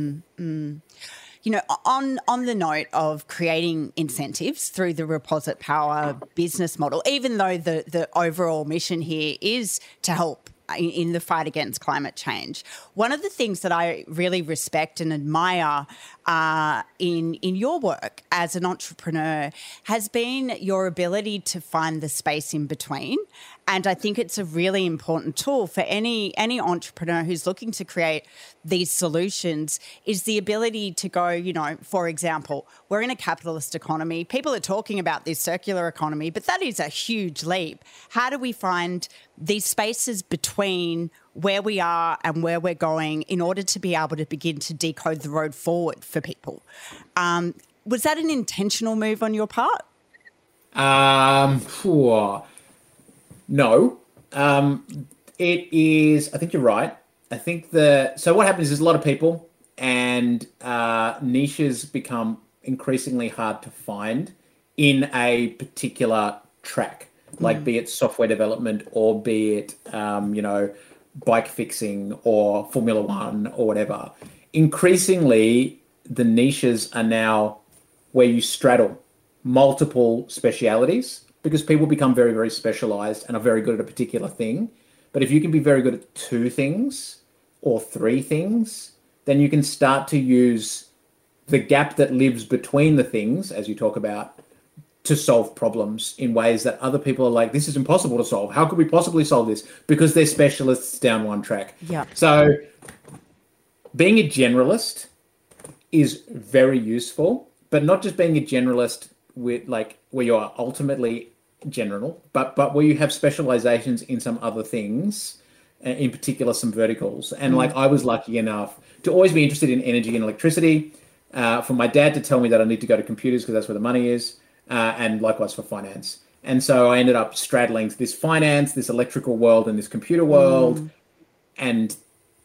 You know, on the note of creating incentives through the Reposit Power business model, even though the overall mission here is to help in the fight against climate change, one of the things that I really respect and admire in your work as an entrepreneur has been your ability to find the space in between. And I think it's a really important tool for any entrepreneur who's looking to create these solutions is the ability to go, you know, for example, we're in a capitalist economy. People are talking about this circular economy, but that is a huge leap. How do we find these spaces between where we are and where we're going in order to be able to begin to decode the road forward for people? Was that an intentional move on your part?
No, it is. I think you're right. I think so what happens is a lot of people and niches become increasingly hard to find in a particular track, like be it software development or be it, bike fixing or Formula One or whatever. Increasingly, the niches are now where you straddle multiple specialities, because people become very, very specialized and are very good at a particular thing. But if you can be very good at 2 things or 3 things, then you can start to use the gap that lives between the things, as you talk about, to solve problems in ways that other people are like, this is impossible to solve. How could we possibly solve this? Because they're specialists down one track.
Yeah.
So being a generalist is very useful, but not just being a generalist with like where you are ultimately general, but where you have specializations in some other things, in particular some verticals. And like I was lucky enough to always be interested in energy and electricity. For my dad to tell me that I need to go to computers because that's where the money is, and likewise for finance. And so I ended up straddling this finance, this electrical world, and this computer world. And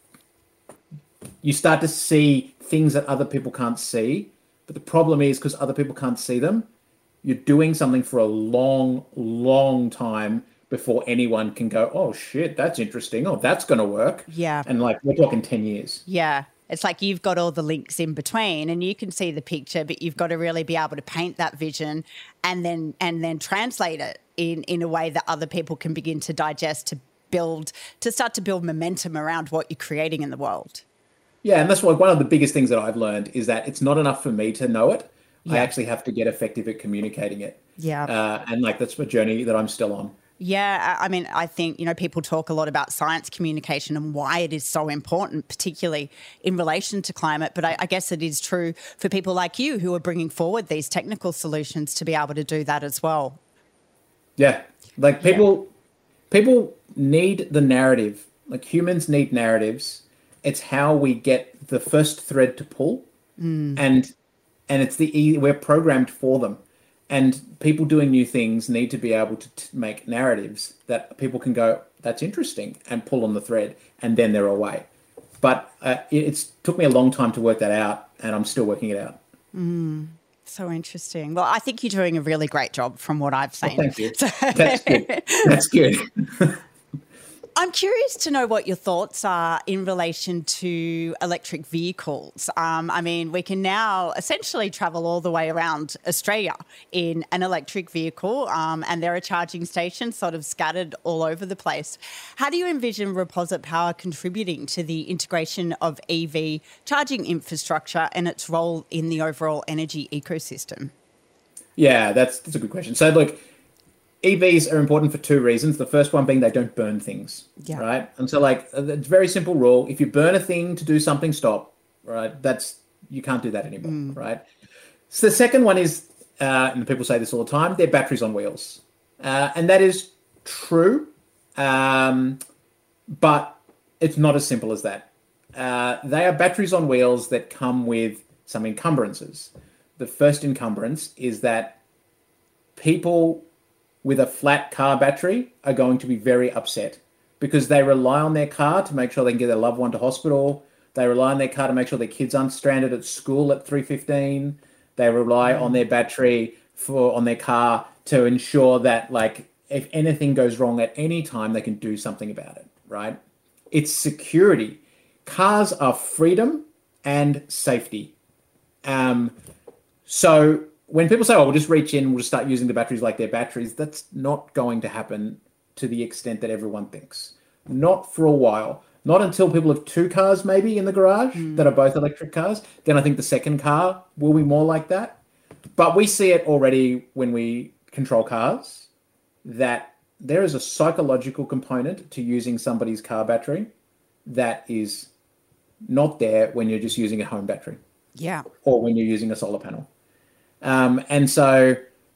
you start to see things that other people can't see. But the problem is, because other people can't see them, you're doing something for a long, long time before anyone can go, oh, shit, that's interesting. Oh, that's going to work.
Yeah.
And like, we're talking 10 years.
Yeah. It's like you've got all the links in between and you can see the picture, but you've got to really be able to paint that vision and then translate it in a way that other people can begin to digest, to start to build momentum around what you're creating in the world.
Yeah, and that's why one of the biggest things that I've learned is that it's not enough for me to know it.
Yeah.
I actually have to get effective at communicating it.
Yeah.
And like, that's a journey that I'm still on.
Yeah, I mean, I think, people talk a lot about science communication and why it is so important, particularly in relation to climate. But I guess it is true for people like you who are bringing forward these technical solutions to be able to do that as well.
Yeah, like people need the narrative. Like humans need narratives. It's how we get the first thread to pull, and it's we're programmed for them. And people doing new things need to be able to make narratives that people can go, that's interesting, and pull on the thread, and then they're away. But it's took me a long time to work that out, and I'm still working it out.
So interesting. Well, I think you're doing a really great job from what I've seen.
Thank you. That's good. That's good.
I'm curious to know what your thoughts are in relation to electric vehicles. I mean, we can now essentially travel all the way around Australia in an electric vehicle, and there are charging stations sort of scattered all over the place. How do you envision Reposit Power contributing to the integration of EV charging infrastructure and its role in the overall energy ecosystem?
Yeah, that's a good question. So, look, EVs are important for two reasons. The first one being they don't burn things, right? And so, like, it's a very simple rule. If you burn a thing to do something, stop, right? You can't do that anymore, right? So the second one is, and people say this all the time, they're batteries on wheels. And that is true, but it's not as simple as that. They are batteries on wheels that come with some encumbrances. The first encumbrance is that people with a flat car battery are going to be very upset because they rely on their car to make sure they can get their loved one to hospital. They rely on their car to make sure their kids aren't stranded at school at 3:15. They rely on their battery on their car to ensure that, like, if anything goes wrong at any time, they can do something about it, right? It's security. Cars are freedom and safety. So when people say, oh, we'll just reach in, we'll just start using the batteries like they're batteries, that's not going to happen to the extent that everyone thinks. Not for a while. Not until people have two cars maybe in the garage that are both electric cars. Then I think the second car will be more like that. But we see it already when we control cars, that there is a psychological component to using somebody's car battery that is not there when you're just using a home battery.
Yeah.
Or when you're using a solar panel. And so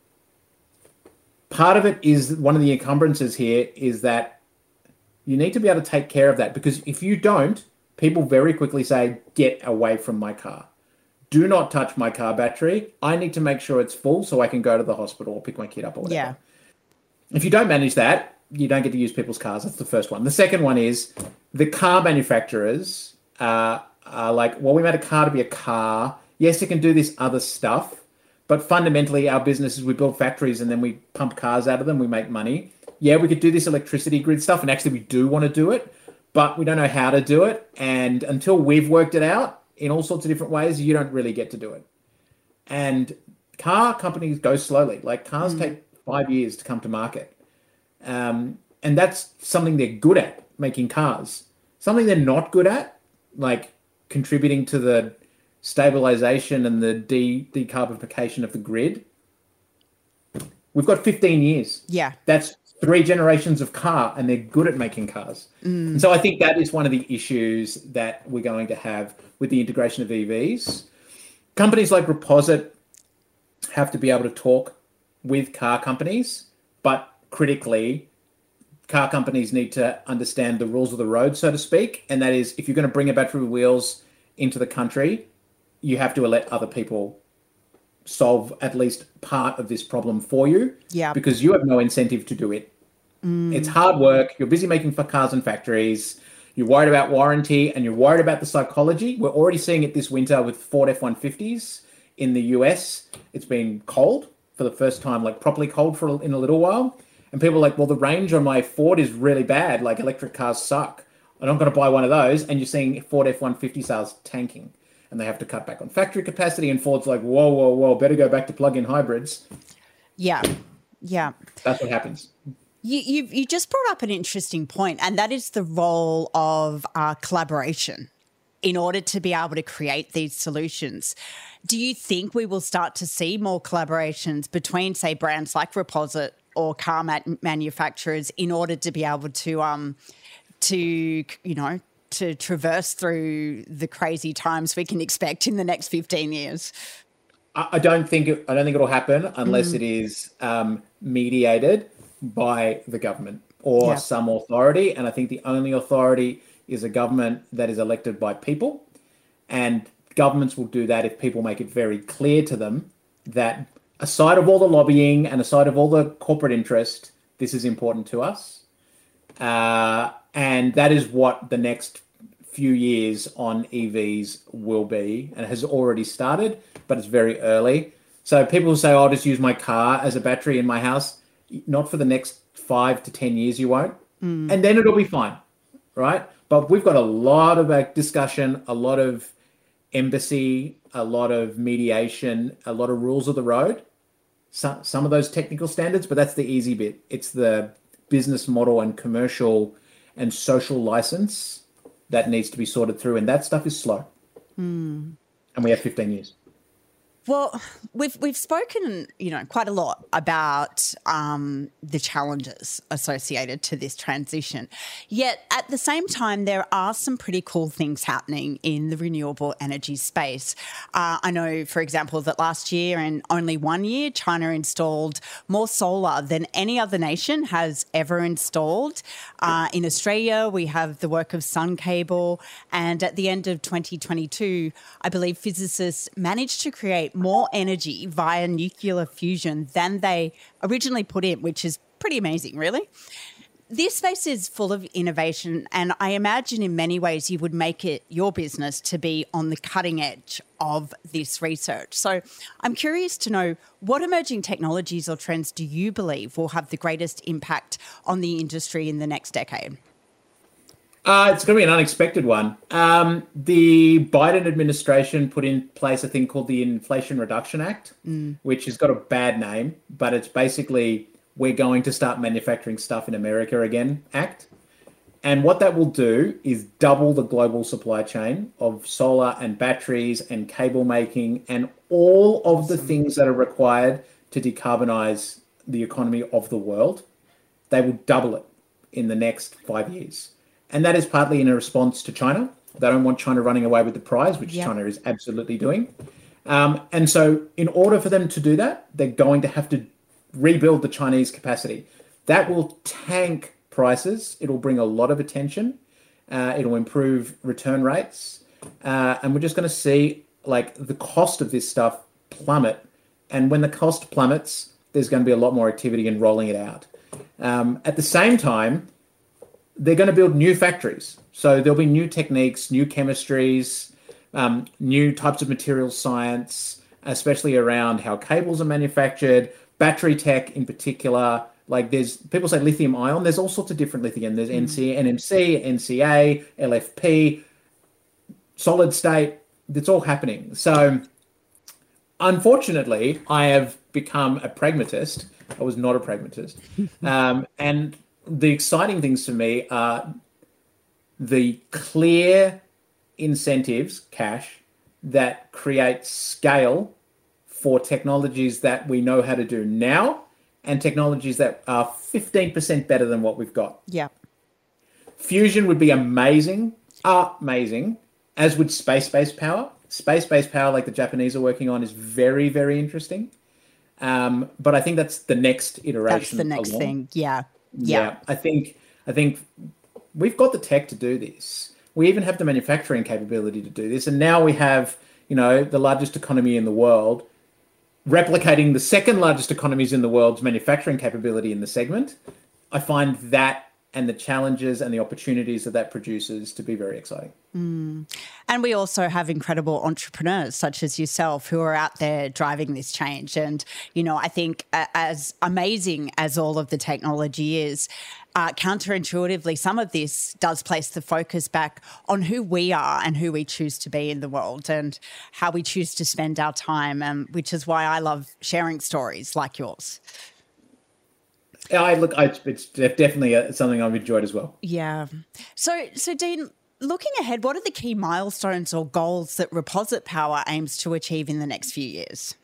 part of it is, one of the encumbrances here is that you need to be able to take care of that, because if you don't, people very quickly say, get away from my car. Do not touch my car battery. I need to make sure it's full so I can go to the hospital or pick my kid up or whatever.
Yeah.
If you don't manage that, you don't get to use people's cars. That's the first one. The second one is the car manufacturers are like, well, we made a car to be a car. Yes, it can do this other stuff. But fundamentally, our business is we build factories and then we pump cars out of them. We make money. Yeah, we could do this electricity grid stuff, and actually we do want to do it, but we don't know how to do it. And until we've worked it out in all sorts of different ways, you don't really get to do it. And car companies go slowly. Like, cars take 5 years to come to market. And that's something they're good at, making cars. Something they're not good at, like contributing to the stabilization and the decarbonification of the grid, We've got 15 years.
Yeah.
That's 3 generations of car, and they're good at making cars. And so I think that is one of the issues that we're going to have with the integration of EVs. Companies like Reposit have to be able to talk with car companies, but critically, car companies need to understand the rules of the road, so to speak. And that is, if you're going to bring a battery with wheels into the country, you have to let other people solve at least part of this problem for you, because you have no incentive to do it. It's hard work. You're busy making for cars and factories. You're worried about warranty, and you're worried about the psychology. We're already seeing it this winter with Ford F-150s in the US. It's been cold for the first time, like properly cold in a little while. And people are like, well, the range on my Ford is really bad. Like, electric cars suck. I'm not going to buy one of those. And you're seeing Ford F-150 sales tanking. And they have to cut back on factory capacity. And Ford's like, whoa, better go back to plug-in hybrids.
Yeah.
That's what happens.
You just brought up an interesting point, and that is the role of collaboration in order to be able to create these solutions. Do you think we will start to see more collaborations between, say, brands like Reposit or car manufacturers in order to be able to traverse through the crazy times we can expect in the next 15 years?
I don't think it'll happen unless it is mediated by the government or some authority. And I think the only authority is a government that is elected by people. And governments will do that if people make it very clear to them that, aside of all the lobbying and aside of all the corporate interest, this is important to us. And that is what the next few years on EVs will be, and it has already started, but it's very early. So people will say, I'll just use my car as a battery in my house. Not for the next 5 to 10 years, you won't. And then it'll be fine, right? But we've got a lot of discussion, a lot of embassy, a lot of mediation, a lot of rules of the road, some of those technical standards, but that's the easy bit. It's the business model and commercial and social license that needs to be sorted through, and that stuff is slow. And we have 15 years.
Well, we've spoken, quite a lot about the challenges associated to this transition. Yet at the same time, there are some pretty cool things happening in the renewable energy space. I know, for example, that last year, in only 1 year, China installed more solar than any other nation has ever installed. In Australia, we have the work of Sun Cable, and at the end of 2022, I believe physicists managed to create more energy via nuclear fusion than they originally put in, which is pretty amazing, really. This space is full of innovation, and I imagine in many ways you would make it your business to be on the cutting edge of this research. So I'm curious to know, what emerging technologies or trends do you believe will have the greatest impact on the industry in the next decade?
It's going to be an unexpected one. The Biden administration put in place a thing called the Inflation Reduction Act, which has got a bad name, but it's basically, we're going to start manufacturing stuff in America again act. And what that will do is double the global supply chain of solar and batteries and cable making and all of the things that are required to decarbonize the economy of the world. They will double it in the next 5 years. And that is partly in a response to China. They don't want China running away with the prize, which China is absolutely doing. And so in order for them to do that, they're going to have to rebuild the Chinese capacity. That will tank prices. It'll bring a lot of attention. It'll improve return rates. And we're just going to see the cost of this stuff plummet. And when the cost plummets, there's going to be a lot more activity in rolling it out. At the same time, they're going to build new factories. So there'll be new techniques, new chemistries, new types of material science, especially around how cables are manufactured, battery tech in particular. There's people say lithium ion. There's all sorts of different lithium. There's NMC, NCA, LFP, solid state. It's all happening. So unfortunately, I have become a pragmatist. I was not a pragmatist. And the exciting things for me are the clear incentives, cash, that create scale for technologies that we know how to do now and technologies that are 15% better than what we've got.
Yeah.
Fusion would be amazing, as would space-based power. Space-based power, like the Japanese are working on, is very, very interesting. But I think that's the next iteration.
That's the next thing. Yeah.
I think we've got the tech to do this. We even have the manufacturing capability to do this. And now we have, the largest economy in the world replicating the second largest economies in the world's manufacturing capability in the segment. I find that and the challenges and the opportunities that produces to be very exciting.
And we also have incredible entrepreneurs such as yourself who are out there driving this change. And, I think as amazing as all of the technology is, counterintuitively, some of this does place the focus back on who we are and who we choose to be in the world and how we choose to spend our time, which is why I love sharing stories like yours.
Yeah, it's definitely something I've enjoyed as well.
Yeah. So Dean, looking ahead, what are the key milestones or goals that Reposit Power aims to achieve in the next few years?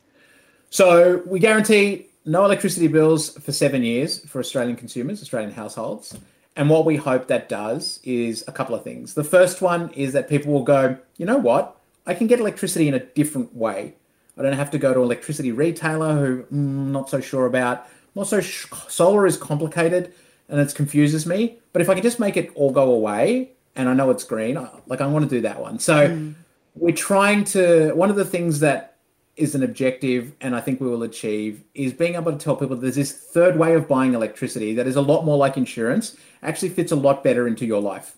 So we guarantee no electricity bills for 7 years for Australian consumers, Australian households. And what we hope that does is a couple of things. The first one is that people will go, you know what? I can get electricity in a different way. I don't have to go to an electricity retailer who I'm not so sure about. Also, solar is complicated and it confuses me. But if I can just make it all go away and I know it's green, I want to do that one. So we're trying to, one of the things that is an objective and I think we will achieve is being able to tell people there's this third way of buying electricity that is a lot more like insurance, actually fits a lot better into your life.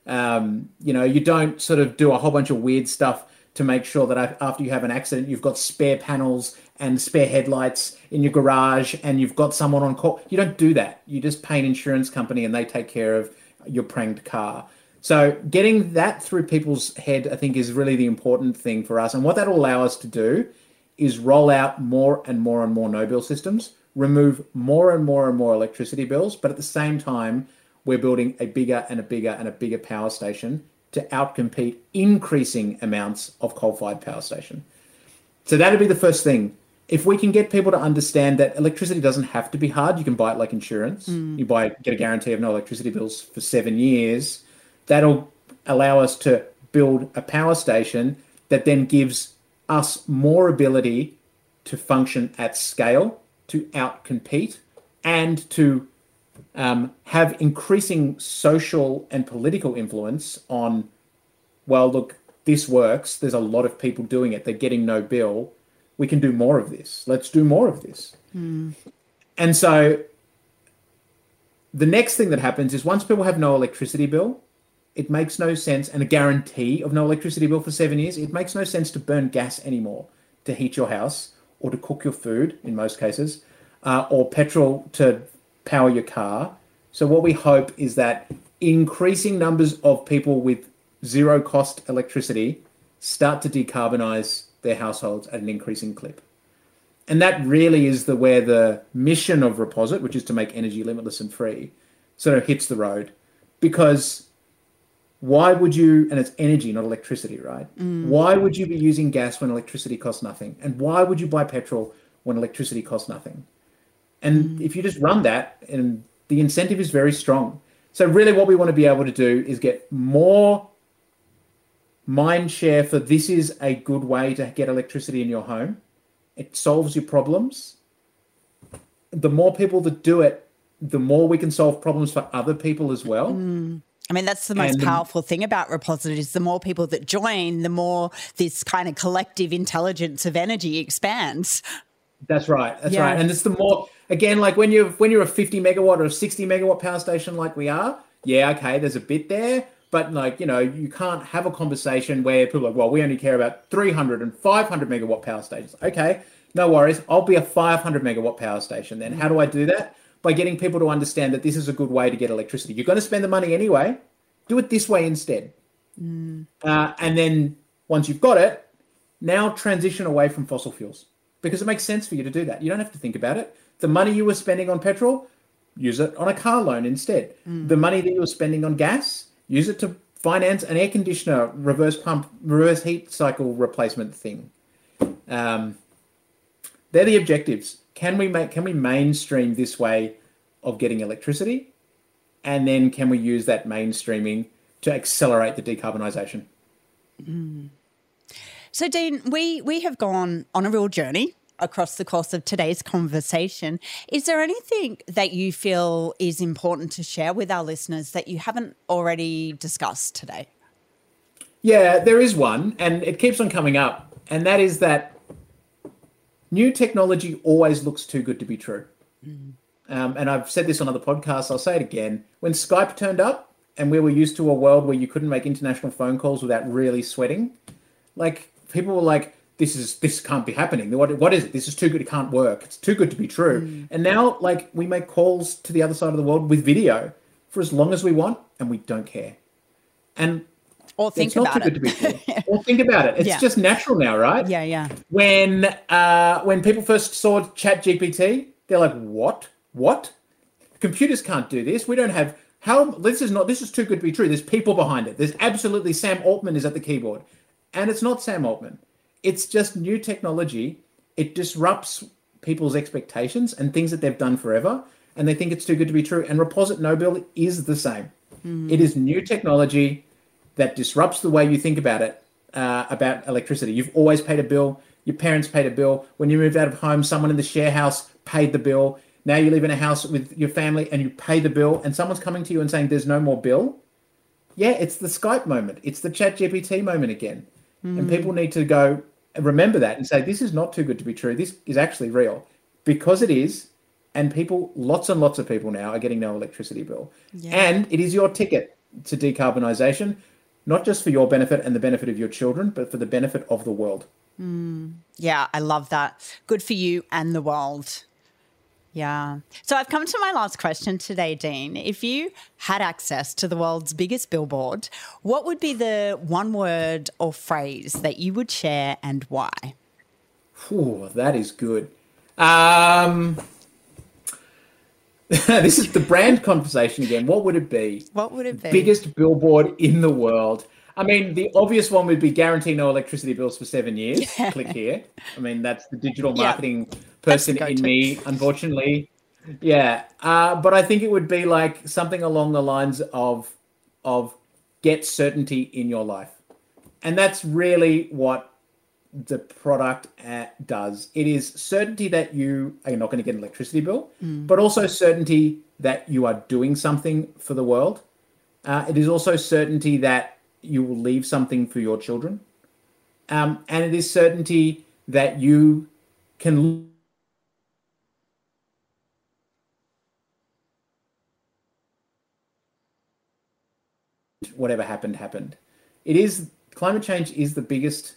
You don't sort of do a whole bunch of weird stuff to make sure that after you have an accident, you've got spare panels and spare headlights in your garage and you've got someone on call. You don't do that. You just pay an insurance company and they take care of your pranked car. So getting that through people's head, I think, is really the important thing for us. And what that will allow us to do is roll out more and more and more no-bill systems, remove more and more and more electricity bills, but at the same time, we're building a bigger and a bigger and a bigger power station to outcompete increasing amounts of coal-fired power station. So that'd be the first thing. If we can get people to understand that electricity doesn't have to be hard, you can buy it like insurance. You get a guarantee of no electricity bills for 7 years. That'll allow us to build a power station that then gives us more ability to function at scale, to outcompete, and to have increasing social and political influence on, well, look, this works. There's a lot of people doing it. They're getting no bill. We can do more of this. Let's do more of this. And so the next thing that happens is once people have no electricity bill, it makes no sense, and a guarantee of no electricity bill for 7 years, it makes no sense to burn gas anymore to heat your house or to cook your food in most cases, or petrol to power your car. So what we hope is that increasing numbers of people with zero cost electricity start to decarbonize their households at an increasing clip. And that really is where the mission of Reposit, which is to make energy limitless and free, sort of hits the road. Because why would you, and it's energy, not electricity, right? Why would you be using gas when electricity costs nothing? And why would you buy petrol when electricity costs nothing? And if you just run that, and the incentive is very strong. So really what we want to be able to do is get more mind share for this is a good way to get electricity in your home. It solves your problems. The more people that do it, the more we can solve problems for other people as well.
I mean, that's the most powerful thing about Reposit is the more people that join, the more this kind of collective intelligence of energy expands.
That's right. That's right. And it's the more, again, like when you're a 50 megawatt or a 60 megawatt power station like we are, okay, there's a bit there. But you can't have a conversation where people are like, well, we only care about 300 and 500 megawatt power stations. Okay, no worries. I'll be a 500 megawatt power station then. How do I do that? By getting people to understand that this is a good way to get electricity. You're going to spend the money anyway. Do it this way instead. And then once you've got it, now transition away from fossil fuels because it makes sense for you to do that. You don't have to think about it. The money you were spending on petrol, use it on a car loan instead. The money that you were spending on gas, use it to finance an air conditioner, reverse pump, reverse heat cycle replacement thing. They're the objectives. can we mainstream this way of getting electricity? And then can we use that mainstreaming to accelerate the decarbonisation?
So, Dean, we have gone on a real journey across the course of today's conversation. Is there anything that you feel is important to share with our listeners that you haven't already discussed today?
Yeah, there is one, and it keeps on coming up, and that is that new technology always looks too good to be true. And I've said this on other podcasts, I'll say it again. When Skype turned up and we were used to a world where you couldn't make international phone calls without really sweating, like people were like, this can't be happening. What is it? This is too good. It can't work. It's too good to be true. And now, like, we make calls to the other side of the world with video for as long as we want, and we don't care. And
or think about it. It's not too good to be true.
Or think about it. It's just natural now, right?
Yeah.
When people first saw ChatGPT, they're like, what? Computers can't do this. We don't have this is too good to be true. There's people behind it. There's absolutely Sam Altman is at the keyboard. And it's not Sam Altman. It's just new technology. It disrupts people's expectations and things that they've done forever, and they think it's too good to be true. And Reposit No Bill is the same. It is new technology that disrupts the way you think about it, about electricity. You've always paid a bill. Your parents paid a bill. When you moved out of home, someone in the share house paid the bill. Now you live in a house with your family and you pay the bill, and someone's coming to you and saying there's no more bill. Yeah, it's the Skype moment. It's the ChatGPT moment again. And people need to go and remember that and say, this is not too good to be true. This is actually real, because it is. And lots and lots of people now are getting no electricity bill. Yeah. And it is your ticket to decarbonisation, not just for your benefit and the benefit of your children, but for the benefit of the world.
Yeah, I love that. Good for you and the world. Yeah. So I've come to my last question today, Dean. If you had access to the world's biggest billboard, what would be the one word or phrase that you would share and why?
Ooh, that is good. This is the brand conversation again. What would it be?
What would it be?
Biggest billboard in the world. I mean, the obvious one would be guarantee no electricity bills for 7 years. Yeah. Click here. I mean, that's the digital marketing person in me, unfortunately. Yeah. But I think it would be like something along the lines of get certainty in your life. And that's really what the product does. It is certainty that you are not going to get an electricity bill, but also certainty that you are doing something for the world. It is also certainty that you will leave something for your children. And it is certainty that you can whatever happened. Climate change is the biggest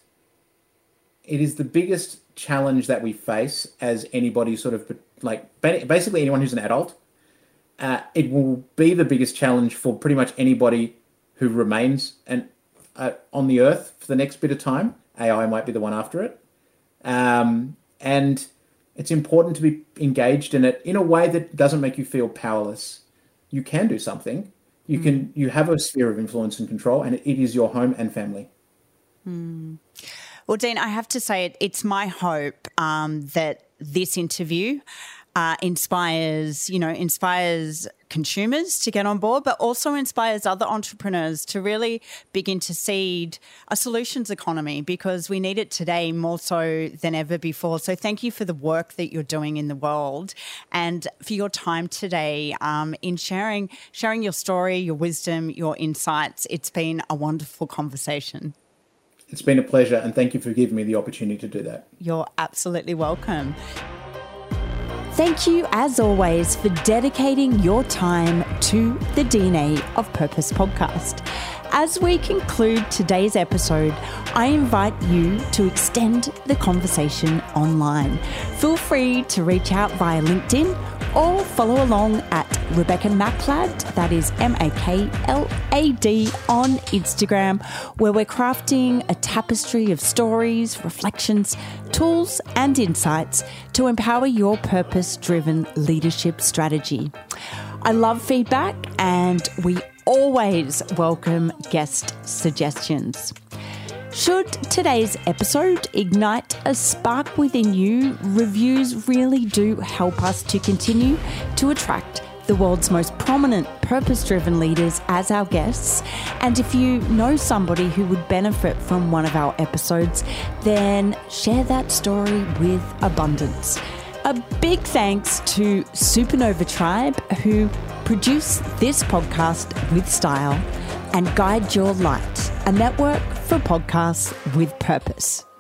challenge that we face as anybody sort of like basically anyone who's an adult. It will be the biggest challenge for pretty much anybody who remains on the earth for the next bit of time. AI might be the one after it. And it's important to be engaged in it in a way that doesn't make you feel powerless. You can do something. You have a sphere of influence and control, and it is your home and family.
Well, Dean, I have to say it's my hope that this interview inspires consumers to get on board, but also inspires other entrepreneurs to really begin to seed a solutions economy, because we need it today more so than ever before. So thank you for the work that you're doing in the world and for your time today in sharing your story, your wisdom, your insights. It's been a wonderful conversation.
It's been a pleasure, and thank you for giving me the opportunity to do that.
You're absolutely welcome. Thank you, as always, for dedicating your time to the DNA of Purpose podcast. As we conclude today's episode, I invite you to extend the conversation online. Feel free to reach out via LinkedIn or follow along at Rebecca Maklad, that is Maklad on Instagram, where we're crafting a tapestry of stories, reflections, tools and insights to empower your purpose-driven leadership strategy. I love feedback and we always welcome guest suggestions. Should today's episode ignite a spark within you, reviews really do help us to continue to attract the world's most prominent purpose-driven leaders as our guests. And if you know somebody who would benefit from one of our episodes, then share that story with abundance. A big thanks to Supernova Tribe, who produce this podcast with style, and Guide Your Light, a network for podcasts with purpose.